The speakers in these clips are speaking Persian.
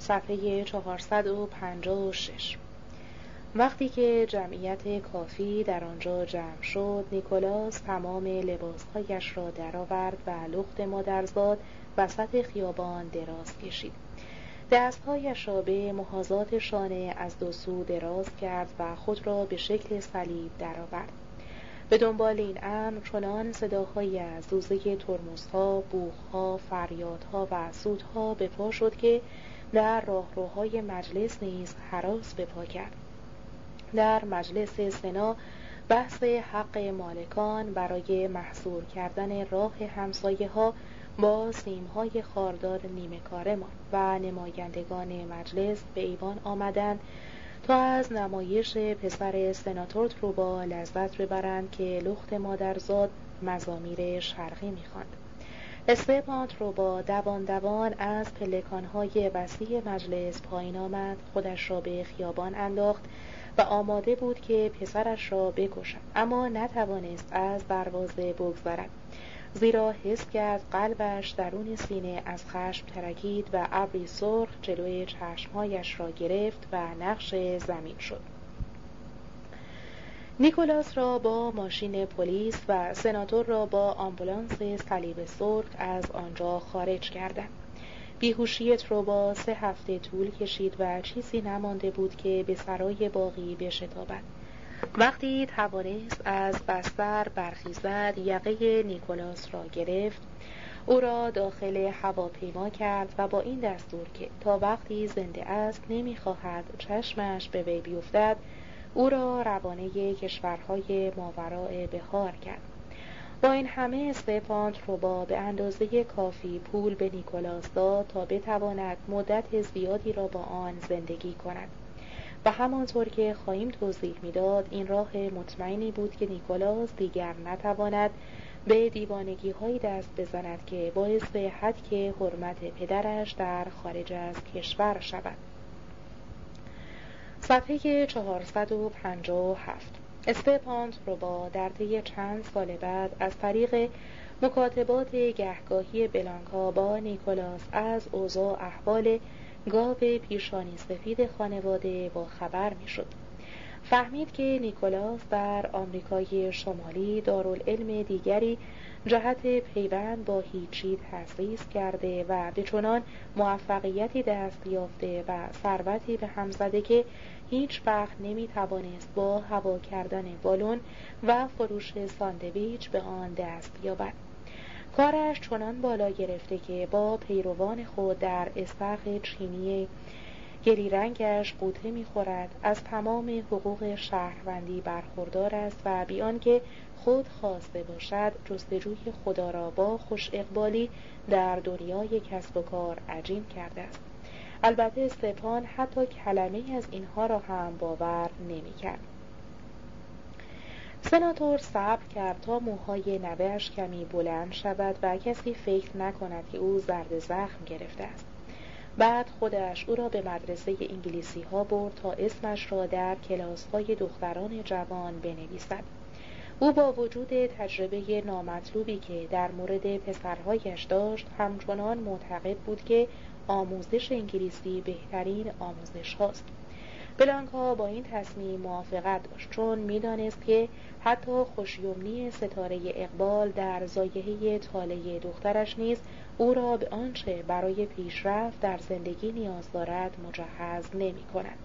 صفحه 456. وقتی که جمعیت کافی در آنجا جمع شد، نیکولاس تمام لباسهایش را درآورد و لخت مادرزاد وسط خیابان دراز کشید. دستهایش را به محاذات شانه از دو سو دراز کرد و خود را به شکل صلیب درآورد. به دنبال این امر چنان صداهایی از زوزه ترمزها، بوقها، فریادها و سودها به پا شد که در راهروهای مجلس نیز هراس به پا کرد. در مجلس سنا بحث حق مالکان برای محصور کردن راه همسایه ها با سیمهای خاردار نیمه کاره ماند و نمایندگان مجلس به ایوان آمدند تا از نمایش پسر سناتور تروبا لذت ببرند که لخت مادرزاد مزامیر شرقی می‌خواند. استفان تروبا دوان دوان از پلکان‌های وسیع مجلس پایین آمد، خودش را به خیابان انداخت و آماده بود که پسرش را بکشد، اما نتوانست از دروازه بگذرد، زیرا حس کرد قلبش درون سینه از خشم ترکید و ابری سرخ جلوی چشمهایش را گرفت و نقش زمین شد. نیکولاس را با ماشین پلیس و سناتور را با آمبولانس صلیب سرخ از آنجا خارج کردند. بیهوشی تروبا 3 هفته طول کشید و چیزی نمانده بود که به سرای باقی بشتابد. وقتی توانست از بستر برخیزد، یقه نیکولاس را گرفت، او را داخل هواپیما کرد و با این دستور که تا وقتی زنده است نمی‌خواهد چشمش به وی بیفتد، او را روانه کشورهای ماوراء بحار کرد. با این همه استفان تروبا به اندازه کافی پول به نیکولاس داد تا بتواند مدت زیادی را با آن زندگی کند و همانطور که خواهیم توضیح می‌داد این راه مطمئنی بود که نیکولاس دیگر نتواند به دیوانگی‌هایی دست بزند که باعث هتک حرمت پدرش در خارج از کشور شود. صفحه 457. استفان تروبا در طی چند سال بعد از طریق مکاتبات گهگاهی بلانکا با نیکولاس از اوضاع احوال گاو پیشانی سفید خانواده با خبر میشد. فهمید که نیکولاس در آمریکای شمالی دارالعلم دیگری جهت پیوند با هیچی تأسیس کرده و به چنان موفقیتی دست یافته و ثروتی به هم زده که هیچ وقت نمیتوانست با هوا کردن بالون و فروش ساندویچ به آن دست یابد. کارش چنان بالا گرفته که با پیروان خود در استخر چینی گلی رنگش قوطه می‌خورد، از تمام حقوق شهروندی برخوردار است و بیان که خود خواسته باشد جستجوی خدا را با خوش اقبالی در دنیای کسب و کار عجین کرده است. البته استفان حتی کلمه از اینها را هم باور نمی‌کرد. سناتور صبر کرد تا موهای نوه‌اش کمی بلند شود و کسی فکر نکند که او زرد زخم گرفته است. بعد خودش او را به مدرسه انگلیسی ها برد تا اسمش را در کلاس های دختران جوان بنویسد. او با وجود تجربه نامطلوبی که در مورد پسرهایش داشت همچنان معتقد بود که آموزش انگلیسی بهترین آموزش هاست. بلانکا با این تصمیم موافقت داشت، چون می‌دانست که حتی خوشیمنی ستاره اقبال در زایحه طالع دخترش نیز او را به آنچه برای پیشرفت در زندگی نیاز دارد مجهز نمی‌کند.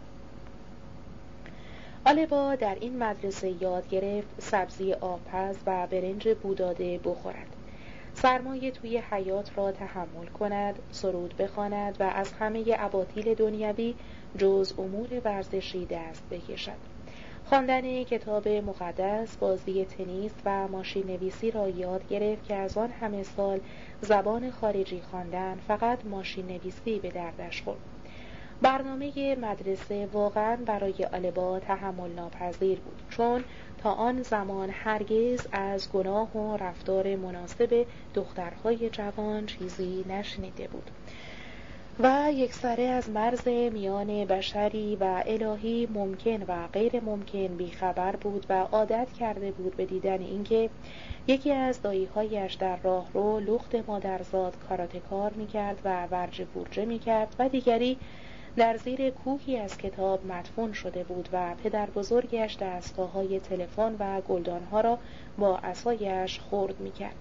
آلبا در این مدرسه یاد گرفت سبزی آبپز و برنج بوداده بخورد، سرمای توی حیات را تحمل کند، سرود بخواند و از همه اباطیل دنیوی جز امور ورزشی دست بکشد. خواندن کتاب مقدس، بازی تنیس و ماشین نویسی را یاد گرفت که از آن همه سال زبان خارجی خواندن فقط ماشین نویسی به دردش خورد. برنامه مدرسه واقعا برای آلبا تحمل ناپذیر بود، چون تا آن زمان هرگز از گناه و رفتار مناسب دخترهای جوان چیزی نشنیده بود و یکسره از مرز میان بشری و الهی ممکن و غیر ممکن بیخبر بود و عادت کرده بود به دیدن اینکه یکی از دایی‌هایش در راهرو لخت مادرزاد کاراتکار می‌کرد و ورجه بورجه می‌کرد و دیگری در زیر کوهی از کتاب مدفون شده بود و پدر بزرگش دستگاه‌های تلفن و گلدانها را با عصایش خرد می‌کرد.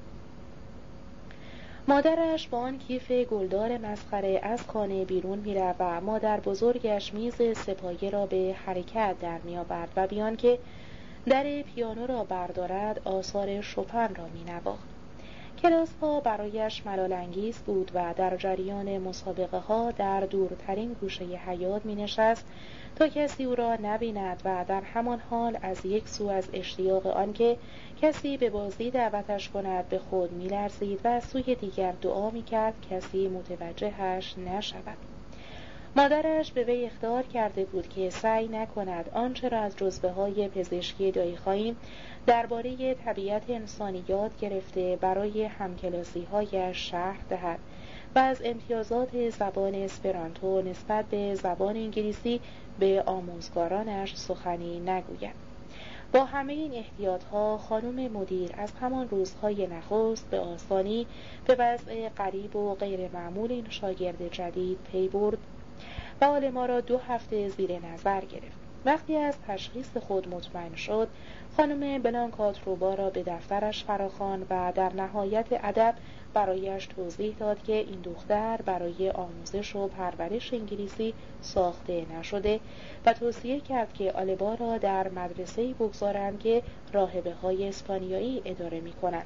مادرش با آن کیف گلدار مسخره از خانه بیرون می‌رفت و مادر بزرگش میز سپایه را به حرکت در می‌آورد و بیان که در پیانو را بردارد آثار شوپن را می‌نواخت. کلاس‌ها برایش ملال‌انگیز بود و در جریان مسابقه‌ها در دورترین گوشه حیاط می‌نشست تا کسی او را نبیند و در همان حال از یک سو از اشتیاق آنکه کسی به بازی دعوتش کند به خود می‌لرزید و از سوی دیگر دعا می‌کرد کسی متوجهش نشود. مادرش به وی اخطار کرده بود که سعی نکند آنچه را از جزوه‌های پزشکی دایخواهیم درباره طبیعت انسانی یاد گرفته برای همکلاسی‌هایش شرح دهد و از امتیازات زبان اسپرانتو نسبت به زبان انگلیسی به آموزگارانش سخنی نگوید. با همه این احتیاطها خانم مدیر از همان روزهای نخست به آسانی به وضع غریب و غیر معمول این شاگرد جدید پی برد و حال ما را 2 هفته زیر نظر گرفت. وقتی از تشخیص خود مطمئن شد، خانم بلانکاتروبا را به دفترش فراخواند و در نهایت ادب برایش توضیح داد که این دختر برای آموزش و پرورش انگلیسی ساخته نشده و توصیه کرد که آلبا را در مدرسه‌ای بگذارند که راهبه‌های اسپانیایی اداره می‌کنند.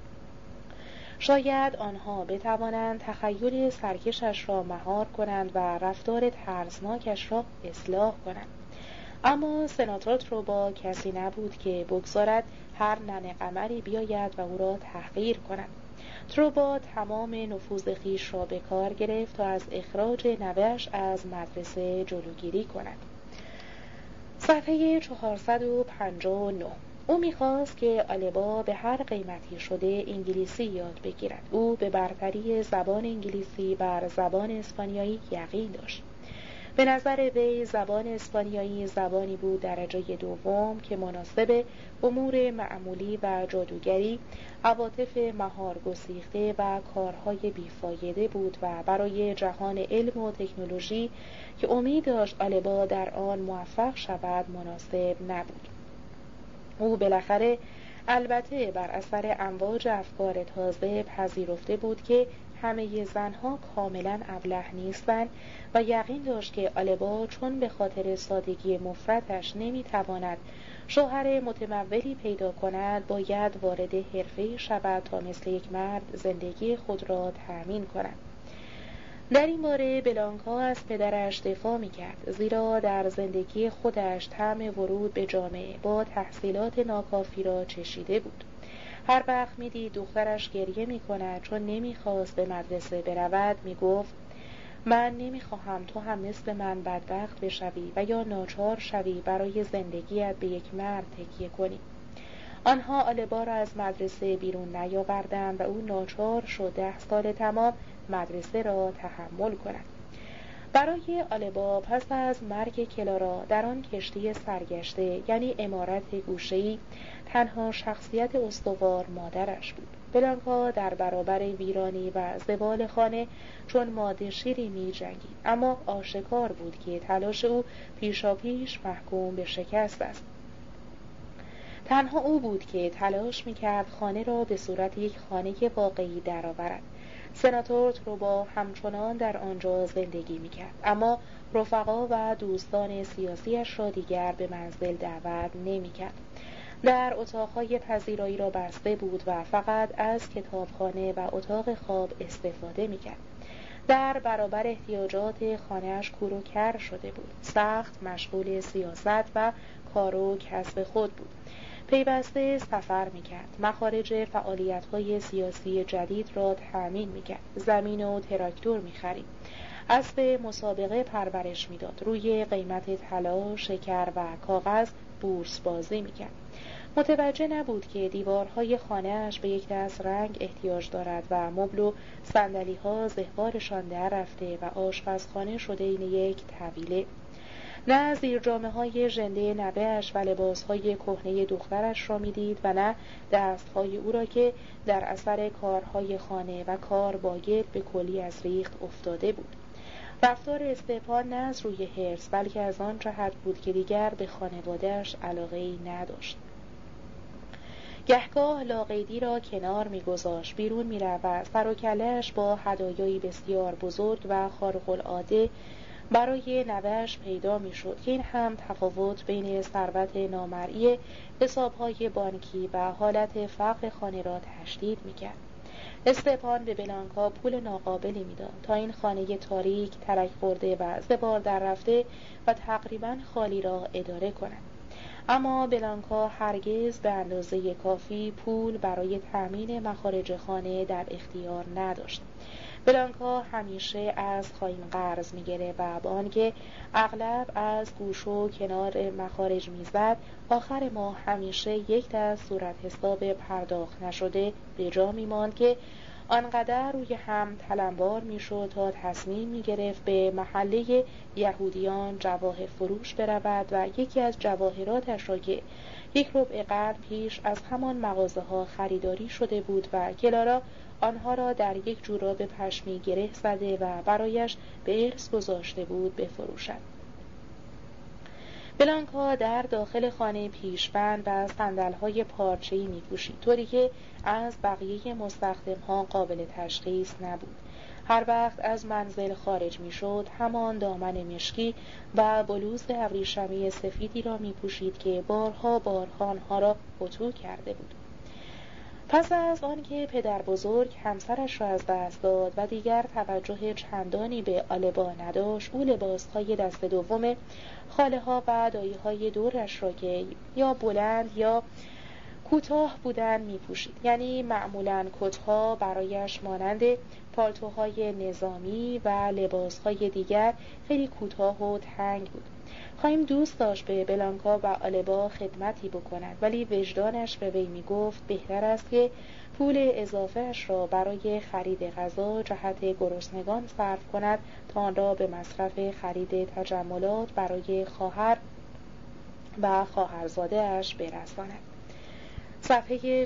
شاید آنها بتوانند تخیل سرکشش را مهار کنند و رفتار ترسناکش را اصلاح کنند. اما سناتور تروبا کسی نبود که بگذارد هر ننه قمری بیاید و او را تحقیر کند. تروبا تمام نفوذ خویش را به کار گرفت تا از اخراج نوه‌اش از مدرسه جلوگیری کند. صفحه 459. او می‌خواست که آلبا به هر قیمتی شده انگلیسی یاد بگیرد. او به برتری زبان انگلیسی بر زبان اسپانیایی یقین داشت. به نظر وی زبان اسپانیایی زبانی بود درجه دوم که مناسب امور معمولی و جادوگری، عواطف مهار گسیخته و کارهای بیفایده بود و برای جهان علم و تکنولوژی که امید داشت آلبا در آن موفق شود مناسب نبود. او بالاخره البته بر اثر امواج افکار تازه پذیرفته بود که همه زنها کاملا ابله نیستند و یقین داشت که آلبا چون به خاطر سادگی مفردش نمیتواند شوهر متمولی پیدا کند باید وارد حرفه‌ای شود تا مثل یک مرد زندگی خود را تأمین کند. در این باره بلانکا از پدرش دفاع می‌کرد، زیرا در زندگی خودش طعم ورود به جامعه با تحصیلات ناکافی را چشیده بود. هر وقت می‌دید دخترش گریه می‌کند چون نمی‌خواست به مدرسه برود می‌گفت من نمی‌خواهم تو هم مثل من بدبخت بشوی و یا ناچار شوی برای زندگیت به یک مرد تکیه کنی. آنها آلبا را از مدرسه بیرون نیاوردند و او ناچار شد 10 سال تمام مدرسه را تحمل کند. برای آلبا پس از مرگ کلارا در آن کشتی سرگشته یعنی عمارت گوشه‌ای تنها شخصیت استوار مادرش بود. بلانکا در برابر ویرانی و زوال خانه چون ماده شیری می جنگید، اما آشکار بود که تلاش او پیشاپیش محکوم به شکست است. تنها او بود که تلاش می‌کرد خانه را به صورت یک خانه واقعی درآورد. سناتور تروبا همچنان در آنجا زندگی می‌کرد، اما رفقا و دوستان سیاسیش را دیگر به منزل دعوت نمی‌کرد. در اتاق‌های پذیرایی را بسته بود و فقط از کتابخانه و اتاق خواب استفاده می‌کرد. در برابر احتیاجات خانه‌اش کور و کر شده بود. سخت مشغول سیاست و کار و کسب خود بود. پیوسته سفر می‌کرد، مخارج فعالیت‌های سیاسی جدید را تأمین می‌کرد، زمین و تراکتور می‌خرید، اسب مسابقه پرورش می‌داد، روی قیمت طلا، شکر و کاغذ بورس بازی می‌کرد. متوجه نبود که دیوارهای خانه‌اش به یک دست رنگ احتیاج دارد و مبل و صندلی‌ها زهوارشان در رفته و آشپزخانه شده این یک طویله. نه زیر جامه‌های ژنده نوه‌اش و لباس‌های کهنه دخترش را می‌دید و نه دست‌های او را که در اثر کارهای خانه و کار با گل به کلی از ریخت افتاده بود. رفتار استپان نه از روی حرص بلکه از آن جهت بود که دیگر به خانواده‌اش علاقه‌ای نداشت. گهگاه لاقیدی را کنار می‌گذاشت، بیرون می‌رفت، سر و کله‌اش با هدایایی بسیار بزرگ و خارق‌العاده برای نوه‌اش پیدا می‌شد که این هم تفاوت بین ثروت نامرئی حساب‌های بانکی و حالت فقر خانه را تشدید می‌کرد. استپان به بلانکا پول ناقابلی می‌داد تا این خانه تاریک، ترک خورده و زبال در رفته و تقریباً خالی را اداره کند. اما بلانکا هرگز به اندازه کافی پول برای تأمین مخارج خانه در اختیار نداشت. بلانکا همیشه از خاین قرض می‌گرفت و با آنکه اغلب از گوش و کنار مخارج می‌زد، آخر ماه همیشه یک دست صورت حساب پرداخت نشده به جا می‌ماند که آنقدر روی هم تلمبار می‌شد تا تصمیم می‌گرفت به محله یهودیان جواهر فروش برود و یکی از جواهراتش را که 1 ربع قرن پیش از همان مغازه‌ها خریداری شده بود و کلارا آنها را در یک جوراب پشمی گره زده و برایش به ارث گذاشته بود بفروشد. بلانکا در داخل خانه پیشبند و صندل‌های پارچه‌ای می‌پوشید، طوری که از بقیه مستخدم‌ها قابل تشخیص نبود. هر وقت از منزل خارج می‌شد، همان دامن مشکی و بلوز ابریشمی سفیدی را می‌پوشید که بارها آنها را اتو کرده بود. پس از آنکه پدر بزرگ همسرش را از دست داد و دیگر توجه چندانی به آلبا نداشت، او لباسهای دست دوم خاله ها و دایی های دورش را که یا بلند یا کوتاه بودن می پوشید. یعنی معمولاً کتها برایش مانند پالتوهای نظامی و لباسهای دیگر خیلی کوتاه و تنگ بود. خواهیم دوست داشت به بلانکا و آلبا خدمتی بکند، ولی وجدانش به وی می گفت بهتر است که پول اضافهش را برای خرید غذا جهت گرسنگان صرف کند تا آن را به مصرف خرید تجملات برای خواهر و خواهرزاده اش برساند. صفحه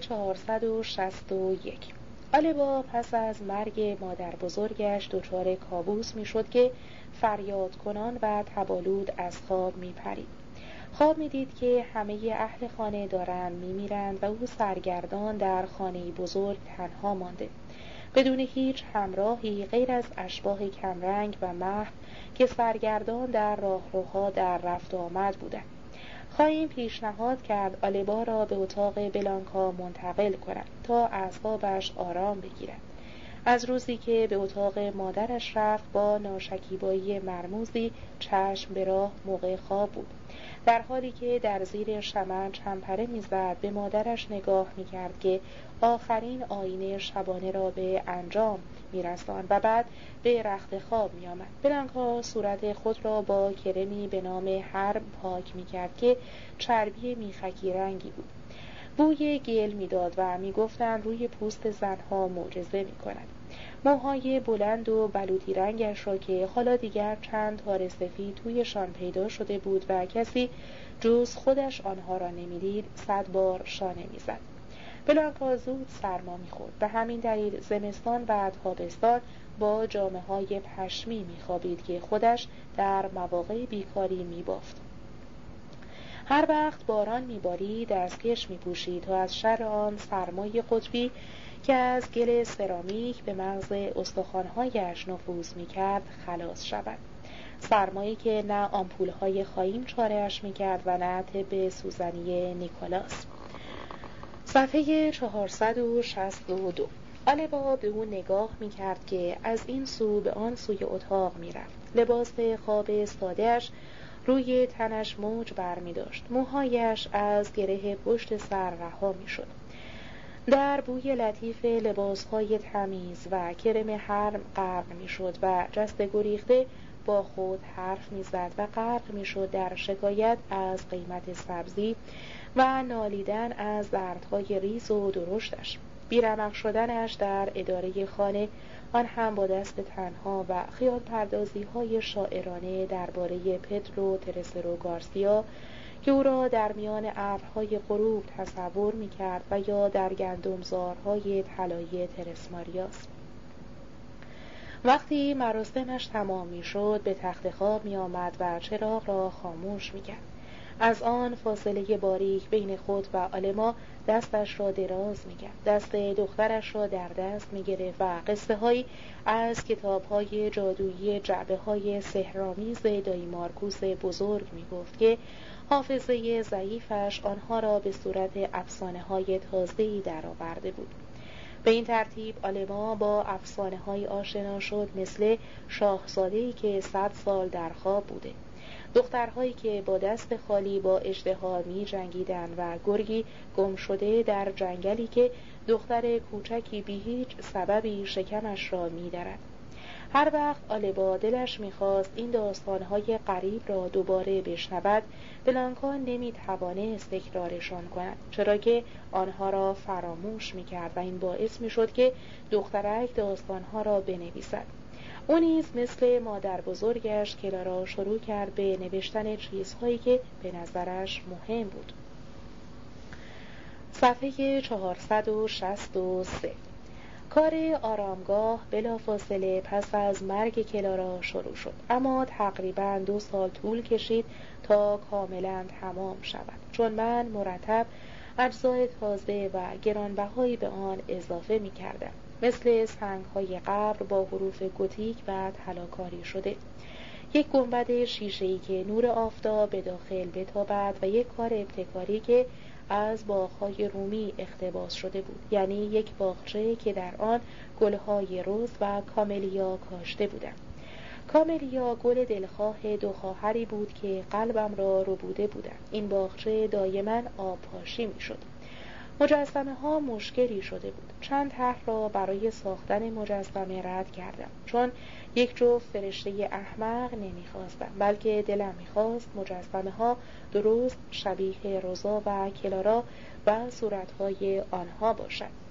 461. آلبا پس از مرگ مادر بزرگش دچار کابوس می شد که فریاد کنان و تبالود از خواب می پرید. خواب می دید که همه اهل خانه دارند می میرند و او سرگردان در خانه بزرگ تنها مانده، بدون هیچ همراهی غیر از اشباح کمرنگ و محو که سرگردان در راهروها در رفت و آمد بودند. خواهیم پیشنهاد کرد آلبا را به اتاق بلانکا منتقل کند تا اعصابش آرام بگیرد. از روزی که به اتاق مادرش رفت با ناشکیبایی مرموزی چشم به راه موقع خواب بود، در حالی که در زیر شمع چمپره می‌زد به مادرش نگاه می‌کرد که آخرین آیین شبانه را به انجام می‌رساند و بعد به رخت خواب می‌آمد. بلانکا صورت خود را با کرمی به نام هرم پاک می‌کرد که چربی میخکی رنگی بود. بوی گل میداد و میگفتند روی پوست زنها معجزه میکند. موهای بلند و بلوطی رنگش را که حالا دیگر چند تار سفید تویشان پیدا شده بود و کسی جز خودش آنها را نمیدید 100 بار شانه میزد. بلانکا زود سرما میخورد، به همین دلیل زمستان و تابستان با جامه‌های پشمی میخوابید که خودش در مواقع بیکاری میبافت. هر وقت باران میبارید دستکش میپوشید تا از شر آن سرمای قطبی که از گل سرامیک به مغز استخوان‌هایش نفوذ میکرد خلاص شود. سرمایی که نه آمپول‌های خایم چاره‌اش میکرد و نه طب سوزنی نیکولاس. صفحه 462. آلبا به او نگاه میکرد که از این سو به آن سوی اتاق میرفت. لباس خواب ساده‌اش روی تنش موج برمی داشت. موهایش از گره پشت سر رها می شد. در بوی لطیف لباسهای تمیز و کرم هرم غرق می شد و جست گریخته با خود حرف می زد و غرق می شد در شکایت از قیمت سبزی و نالیدن از دردهای ریز و درشتش. بیرمق شدنش در اداره خانه، آن هم با دست تنها، و خیال پردازی های شاعرانه درباره پدرو ترسرو گارسیا که او را در میان ابرهای غروب تصور می کرد و یا در گندمزارهای طلایی ترس ماریاس. وقتی مراسمش تمام می‌شد به تخت خواب می‌آمد و چراغ را خاموش می‌کرد. از آن فاصله باریک بین خود و آلما دستش را دراز می‌کرد، دست دخترش را در دست می‌گرفت و قصه‌هایی از کتاب‌های جادویی جعبه‌های سحرآمیز دایی مارکوس بزرگ می‌گفت که حافظه ضعیفش آنها را به صورت افسانه‌های تازه‌ای درآورده بود. به این ترتیب آلما با افسانه‌های آشنا شد، مثل شاهزاده‌ای که 100 سال در خواب بوده، دخترهایی که با دست خالی با اژدها می جنگیدند و گرگی گم شده در جنگلی که دختر کوچکی بی هیچ سببی شکمش را می درد. هر وقت آلبا دلش می‌خواست این داستان‌های غریب را دوباره بشنود، بلانکا نمی‌توانست تکرارشان کند، چرا که آنها را فراموش می‌کرد و این باعث می‌شد که دخترک داستان‌ها را بنویسد. او نیز مثل مادر بزرگش کلارا شروع کرد به نوشتن چیزهایی که به نظرش مهم بود. صفحه 463. کار آرامگاه بلافاصله پس از مرگ کلارا شروع شد، اما تقریباً 2 سال طول کشید تا کاملاً تمام شود، چون من مرتب اجزای تازه و گرانبهایی به آن اضافه می کردم، مثل سنگ‌های قبر با حروف گوتیک و طلاکاری شده، یک گنبد شیشه‌ای که نور آفتاب به داخل بتابد و یک کار ابتکاری که از باغ‌های رومی اقتباس شده بود، یعنی یک باغچه که در آن گل‌های رز و کاملیا کاشته بودند. کاملیا گل دلخواه 2 خواهری بود که قلبم را ربوده بودند. این باغچه دائما آب پاشی می‌شد. مجسمه ها مشکلی شده بود. چند طرح را برای ساختن مجسمه رد کردم، چون یک جفت فرشته احمق نمیخواستم، بلکه دلم میخواست مجسمه ها درست شبیه روزا و کلارا و صورتهای آنها باشد.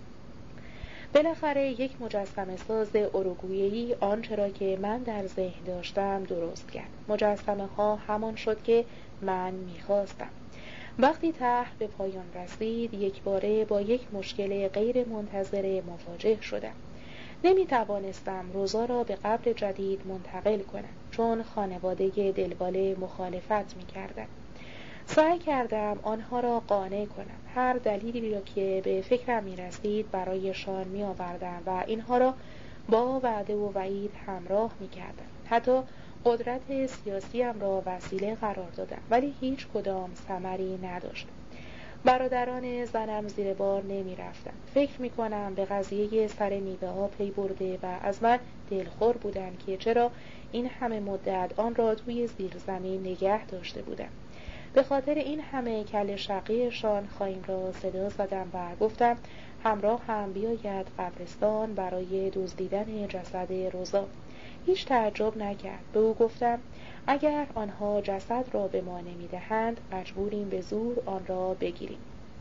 بالاخره یک مجسمه ساز اروگوئه‌ای آنچه را که من در ذهن داشتم درست کرد. مجسمه ها همان شد که من میخواستم. وقتی طرح به پایان رسید، یک باره با یک مشکل غیر منتظره مواجه شدم. نمی توانستم روزا را به قبر جدید منتقل کنم، چون خانواده دلواله مخالفت می کردن. سعی کردم آنها را قانع کنم. هر دلیلی را که به فکرم می رسید برایشان می آوردم و اینها را با وعده و وعید همراه می کردم. حتی قدرت سیاسیم را وسیله قرار دادم، ولی هیچ کدام ثمری نداشت. برادران زنم زیر بار نمی رفتن. فکر می کنم به قضیه سر میوه ها پی برده و از من دلخور بودند که چرا این همه مدت آن را توی زیر زمین نگه داشته بودم. به خاطر این همه کل شقیشان خواهیم را صدا زدم و گفتم همراه هم بیاید قبرستان برای دزدیدن جسد روزا. هیچ تعجب نکرد. به او گفتم اگر آنها جسد را به ما نمیدهند مجبوریم به زور آن را بگیریم.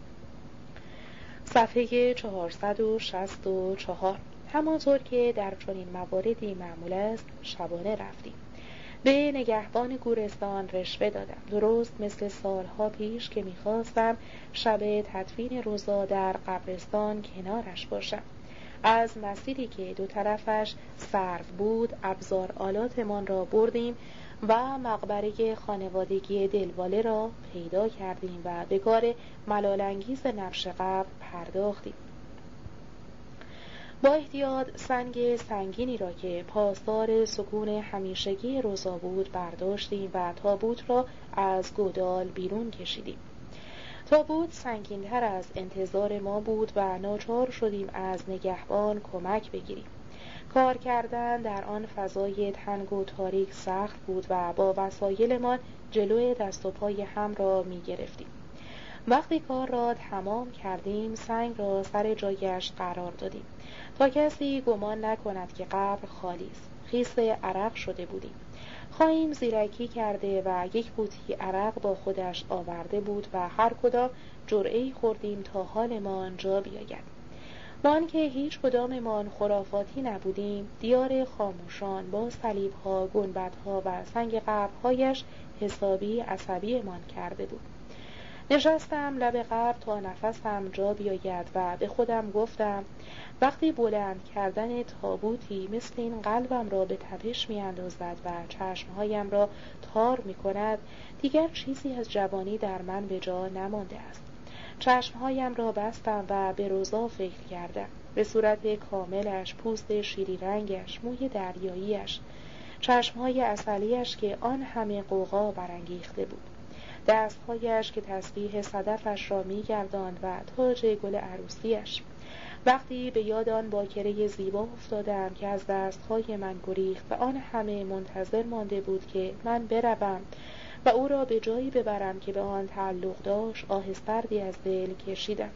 صفحه 464. همانطور که در چنین مواردی معمول است شبانه رفتیم. به نگهبان گورستان رشوه دادم، درست مثل سالها پیش که میخواستم شب تدفین روزا در قبرستان کنارش باشم. از مسیری که 2 طرفش سرو بود ابزار آلاتمان را بردیم و مقبره خانوادگی دلواله را پیدا کردیم و به کار ملال‌انگیز نبش قبر پرداختیم. با احتیاط سنگ سنگینی را که پاسدار سکون همیشگی روزا بود برداشتیم و تابوت را از گودال بیرون کشیدیم. تابوت سنگین‌تر از انتظار ما بود و ناچار شدیم از نگهبان کمک بگیریم. کار کردن در آن فضای تنگ و تاریک سخت بود و با وسایلمان جلوی دست و پای هم را می گرفتیم. وقتی کار را تمام کردیم سنگ را سر جایش قرار دادیم تا کسی گمان نکند که قبر خالی است. خیس عرق شده بودیم. خواهیم زیرکی کرده و یک قوطی عرق با خودش آورده بود و هر کدام جرعه‌ای خوردیم تا حالمان جا بیاید. با آنکه هیچ کداممان خرافاتی نبودیم، دیار خاموشان با صلیب‌ها، گنبدها و سنگ قبرهایش حسابی عصبیمان کرده بود. نشستم لب قبر تا نفسم جا بیاید و به خودم گفتم وقتی بلند کردن تابوتی مثل این قلبم را به تپش می اندازد و چشمهایم را تار می کند، دیگر چیزی از جوانی در من به جا نمانده است. چشمهایم را بستم و به روزا فکر کردم، به صورت کاملش، پوست شیری رنگش، موی دریاییش، چشمهای عسلیش که آن همه غوغا برانگیخته بود، دستهایش که تسبیح صدفش را می‌گرداند و تاج گل عروسیش. وقتی به یاد آن باکره زیبا افتادم که از دستهای من گریخت و آن همه منتظر مانده بود که من بروم و او را به جایی ببرم که به آن تعلق داشت، آه سردی از دل کشیدم.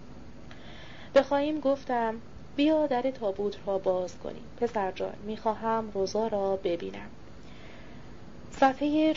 به خواهیم گفتم بیا در تابوت را باز کنیم. پسر جان، میخواهم روزا را ببینم. صفحه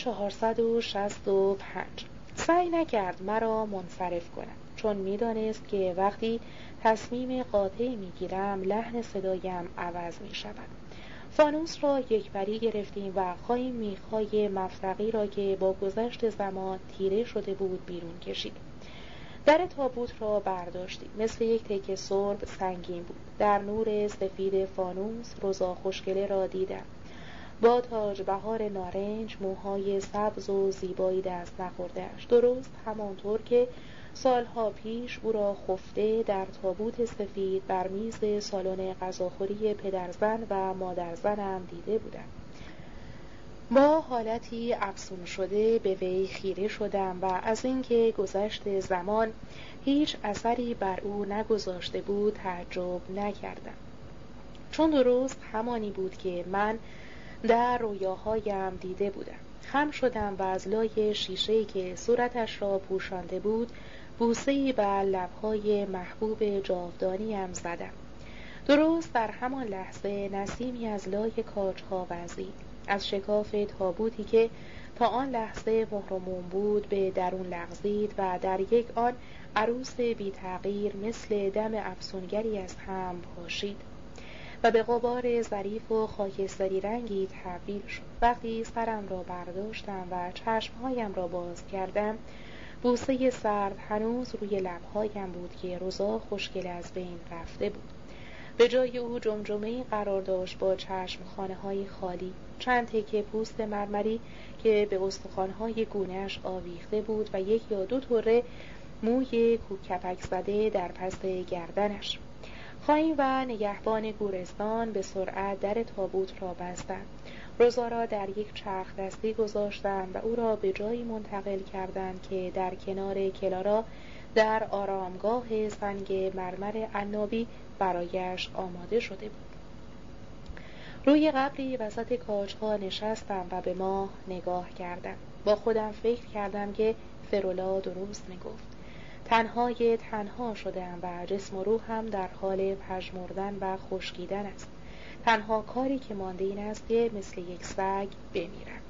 465. سعی نکرد مرا منصرف کنم، چون میدانست که وقتی تصمیم قاطعی میگیرم لحن صدایم عوض میشود. فانوس را یک بری گرفتیم و خواهیم میخای مفرقی را که با گذشت زمان تیره شده بود بیرون کشید. در تابوت را برداشتیم. مثل یک تکه سرب سنگین بود. در نور سفید فانوس روزا خوشگله را دیدم، با تاج بهار نارنج، موهای سبز و زیبایی دست نخورده‌اش، درست همانطور که سالها پیش او را خفته در تابوت سفید بر میز سالن غذاخوری پدرزن و مادرزنم دیده بودم. با حالتی افسون شده به وی خیره شدم و از اینکه گذشت زمان هیچ اثری بر او نگذاشته بود تعجب نکردم، چون درست همانی بود که من در رویاهایم دیده بودم. خم شدم و از لای شیشه‌ای که صورتش را پوشانده بود بوسه‌ای بر لب‌های محبوب جاودانیم زدم. درست در همان لحظه نسیمی از لای کاج‌ها وزید. از شکاف تابوتی که تا آن لحظه مهرموم بود به درون لغزید و در یک آن عروس بی تغییر مثل دم افسونگری از هم پاشید و به غبار ظریف و خاکستری رنگی تبدیل شد. وقتی سرم را برداشتم و چشمهایم را باز کردم، بوسه سرد هنوز روی لبهایم بود که روزا خوشگل از بین رفته بود. به جای او جمجمه‌ای قرار داشت با چشمخانه‌های خالی، چند تکه پوست مرمری که به استخوان‌های گونه‌اش آویخته بود و یک یا دو طره موی کوکپک زده در پس گردنش. خواهیم و نگهبان گورستان به سرعت در تابوت را بستند. روزا را در یک چرخ دستی گذاشتند و او را به جایی منتقل کردند که در کنار کلارا در آرامگاه سنگ مرمر عنابی برایش آماده شده بود. روی قبری وسط کاج‌ها نشستم و به ماه نگاه کردم. با خودم فکر کردم که فرولا درست میگفت. تنها شدم و جسم و روحم در حال پژمردن و خشکیدن است. تنها کاری که مانده این است که مثل یک سگ بمیرم.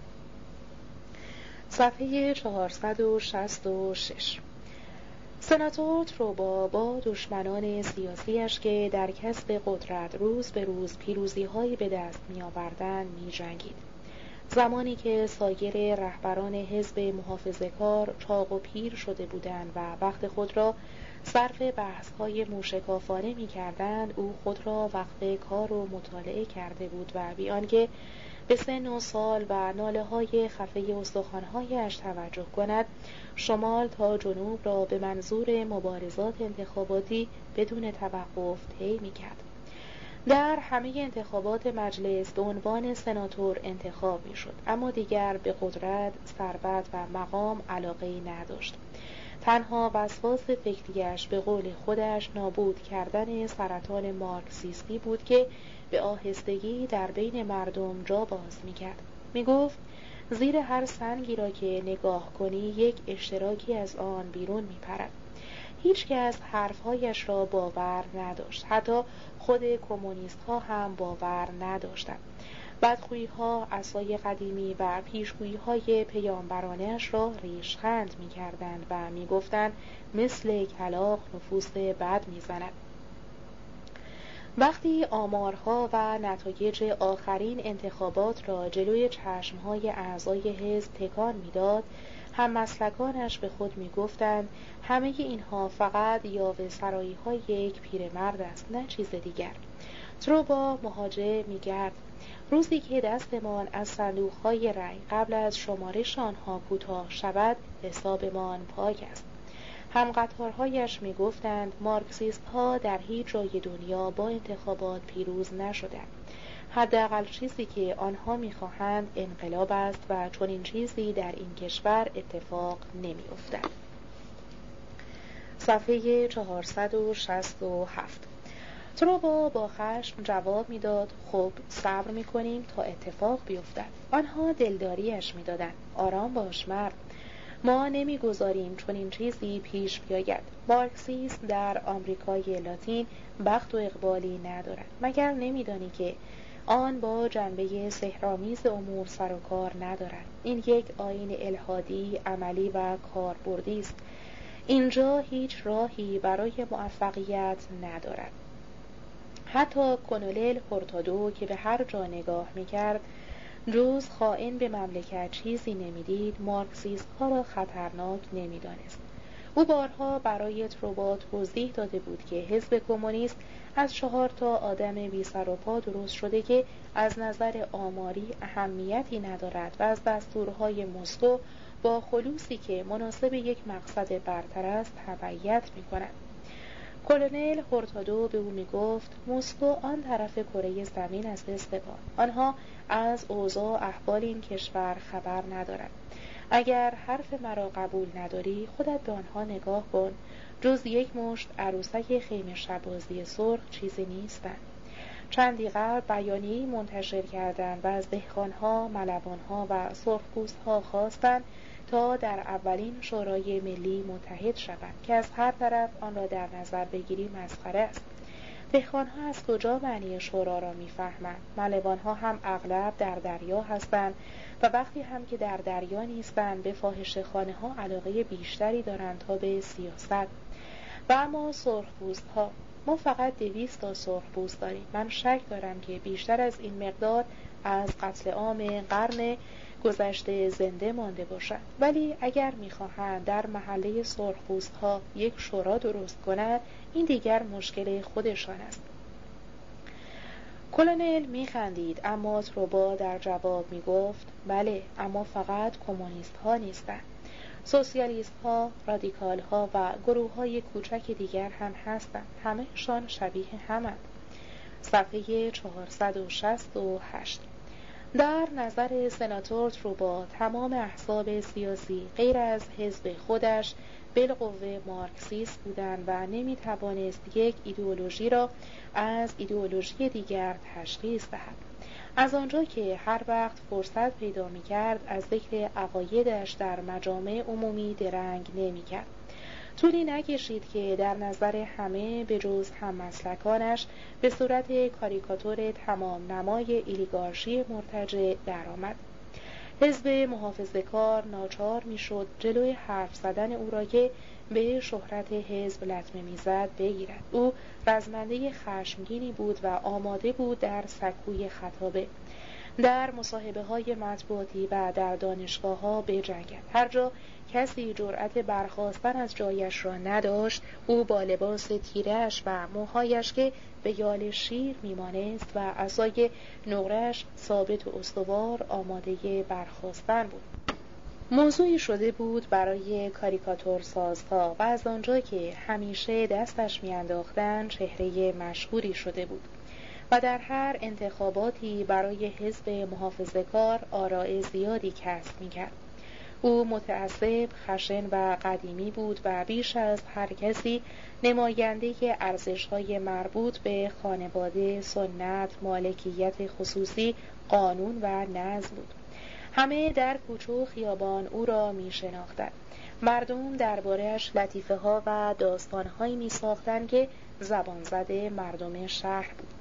صفحه 466. سناتور تروبا با دشمنان سیاسیش که در کسب قدرت روز به روز پیروزی‌هایی به دست می‌آوردند می‌جنگید. زمانی که سایر رهبران حزب محافظه‌کار چاق و پیر شده بودند و وقت خود را صرف بحث‌های موشکافانه می‌کردند، او خود را وقت کار و مطالعه کرده بود و بی آنکه به سن و سال و ناله‌های خفه استخوان‌هایش توجه کند، شمال تا جنوب را به منظور مبارزات انتخاباتی بدون توقف طی می‌کرد. در همه انتخابات مجلس به عنوان سناتور انتخاب می‌شد، اما دیگر به قدرت، ثروت و مقام علاقه‌ای نداشت. تنها وسواس فکریش به قول خودش نابود کردن سرطان مارکسیستی بود که به آهستگی در بین مردم جا باز می‌کرد. می‌گفت زیر هر سنگی را که نگاه کنی یک اشتراکی از آن بیرون می‌پرد. هیچ کس حرفهایش را باور نداشت. حتی خود کمونیست‌ها هم باور نداشتند. بدخویی‌ها عصای قدیمی و پیشگویی‌های پیامبرانه‌اش را ریشخند می‌کردند و می‌گفتند مثل کلاغ نفوس بد می‌زند. وقتی آمارها و نتایج آخرین انتخابات را جلوی چشمهای اعضای حزب تکان میداد، هم مسلکانش به خود میگفتند همه اینها فقط یاوه سرایی های یک پیرمرد است، نه چیز دیگر. تروبا مهاجه میگرد روزی که دستمان از صندوقهای رأی قبل از شمارش آنها کوتاه شود، حسابمان پاک است. هم قطارهایش می گفتند مارکسیست ها در هیچ جای دنیا با انتخابات پیروز نشدند. حداقل چیزی که آنها می خواهند انقلاب است و چنین چیزی در این کشور اتفاق نمی افتد. صفحه 467. تروبا با خشم جواب میداد خب صبر میکنیم تا اتفاق بیفتد. آنها دلداریش میدادند آرام باش مرد، ما نمیگذاریم چون این چیزی پیش بیاید. مارکسیسم در آمریکای لاتین بخت و اقبالی ندارد، مگر نمیدانی که آن با جنبه سحرآمیز امور سر و کار ندارد. این یک آیین الحادی، عملی و کاربردی است. اینجا هیچ راهی برای موفقیت ندارد. حتی کلونل هورتادو که به هر جا نگاه میکرد جز خائن به مملکت چیزی نمیدید، مارکسیست ها را خطرناک نمیدانست. او بارها برای تروبا توضیح داده بود که حزب کمونیست از 4 آدم بی سر و پا درست شده که از نظر آماری اهمیتی ندارد و از دستورهای مسکو با خلوصی که مناسب یک مقصد برتر است تبعیت می‌کند. کلونل هورتادو به او میگفت مسکو آن طرف کره زمین است استفان، آنها از اوضاع احوال این کشور خبر ندارند. اگر حرف مرا قبول نداری خودت به آنها نگاه کن، جز یک مشت عروسک خیمه شبازی سرخ چیزی نیستند. چندی قبل بیانیه‌ای منتشر کردند و از دهقانها، ملوانها و سرخپوستها خواستند تا در اولین شورای ملی متحد شوند که از هر طرف آن را در نظر بگیری مسخره است. دهقانها از کجا معنی شورا را میفهمند؟ ملوانها هم اغلب در دریا هستند و وقتی هم که در دریا نیستند به فاحشه خانه ها علاقه بیشتری دارند تا به سیاست. و اما سرخپوستها، ما فقط 200 تا سرخپوست داریم. من شک دارم که بیشتر از این مقدار از قتل عام قرن گذشته زنده مانده باشند. ولی اگر می‌خواهند در محله سرخپوستها یک شورا درست کنند، این دیگر مشکل خودشان است. کلونل میخندید، اما تروبا در جواب میگفت بله، اما فقط کمونیست ها نیستند. سوسیالیست ها، رادیکال ها و گروه های کوچک دیگر هم هستند. همه‌شان شبیه همند. صفحه 468. در نظر سناتور تروبا تمام احزاب سیاسی غیر از حزب خودش بالقوه مارکسیست بودند و نمیتوانست یک ایدئولوژی را از ایدئولوژی دیگر تشخیص دهد. از آنجا که هر وقت فرصت پیدا می‌کرد از ذکر عقایدش در مجامع عمومی درنگ نمی‌کرد. طولی نکشید که در نظر همه به جز هم مسلکانش به صورت کاریکاتور تمام نمای ایلیگارشی مرتجع درآمد. حزب محافظه‌کار ناچار میشد جلوی حرف زدن او را که به شهرت حزب لطمه میزد بگیرد. او رزمنده خشمگینی بود و آماده بود در سکوی خطابه، در مصاحبه های مطبوعاتی و در دانشگاه ها بجنگد. هر جا کسی جرأت برخاستن از جایش را نداشت، او با لباس تیره‌اش و موهایش که به یال شیر میمانست و عصای نقره‌اش ثابت و استوار آماده برخاستن بود. موضوعی شده بود برای کاریکاتور سازها و از آنجا که همیشه دستش میانداختند چهره مشهوری شده بود و در هر انتخاباتی برای حزب محافظه‌کار آراء زیادی کسب می‌کرد. او متعصب، خشن و قدیمی بود و بیش از هر کسی نماینده ارزش‌های مربوط به خانواده، سنت، مالکیت خصوصی، قانون و نظم بود. همه در کوچه و خیابان او را می‌شناختند. مردم درباره‌اش لطیفه‌ها و داستان‌هایی می‌ساختند که زبان زده مردم شهر بود.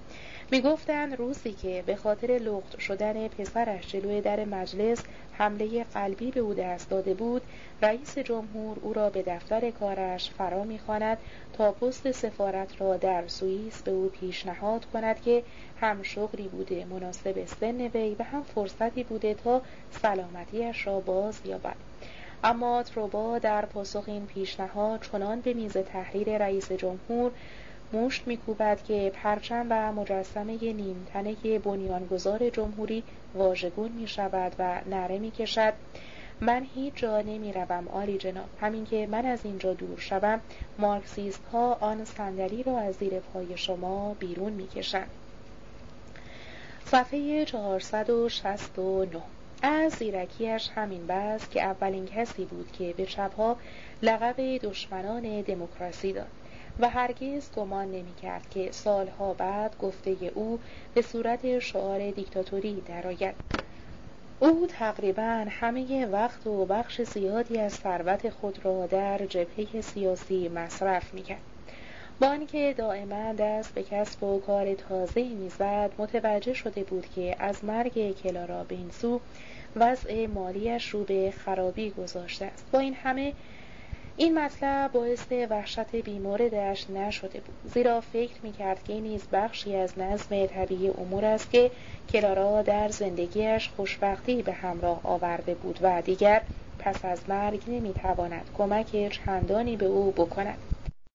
میگفتند روزی که به خاطر لخت شدن پسرش جلوی در مجلس حمله قلبی به او دست داده بود، رئیس جمهور او را به دفتر کارش فرا می‌خواند تا پست سفارت را در سوئیس به او پیشنهاد کند که هم شغلی بوده مناسب سن وی و هم فرصتی بوده تا سلامتیش را باز یابد. اما تروبا در پاسخ این پیشنهاد چنان به میز تحریر رئیس جمهور مشت می‌کوبد که پرچم و مجسمه نیمتنه بنیانگذار جمهوری واژگون می‌شود و نعره می‌کشد: من هیچ جا نمی‌روم عالی جناب، همین که من از اینجا دور شوم مارکسیست ها آن صندلی را از زیر پای شما بیرون می‌کشند. صفحه 469. از زیرکیش همین بس که اولین کسی بود که به چپ‌ها لقب دشمنان دموکراسی داد و هرگز گمان نمی‌کرد که سالها بعد گفته او به صورت شعار دیکتاتوری درآید. او تقریباً همه وقت و بخش زیادی از ثروت خود را در جبهه سیاسی مصرف می‌کرد. با آنکه دائما دست به کسب و کار تازه‌ای می‌زد، متوجه شده بود که از مرگ کلارا بینسو وضع مالیش رو به خرابی گذاشته است. با این همه این مطلب باعث وحشت بیموردش نشده بود، زیرا فکر می‌کرد که نیز بخشی از نظم طبیعی امور است که کلارا در زندگیش خوشبختی به همراه آورده بود و دیگر پس از مرگ نمی‌تواند کمک چندانی به او بکند.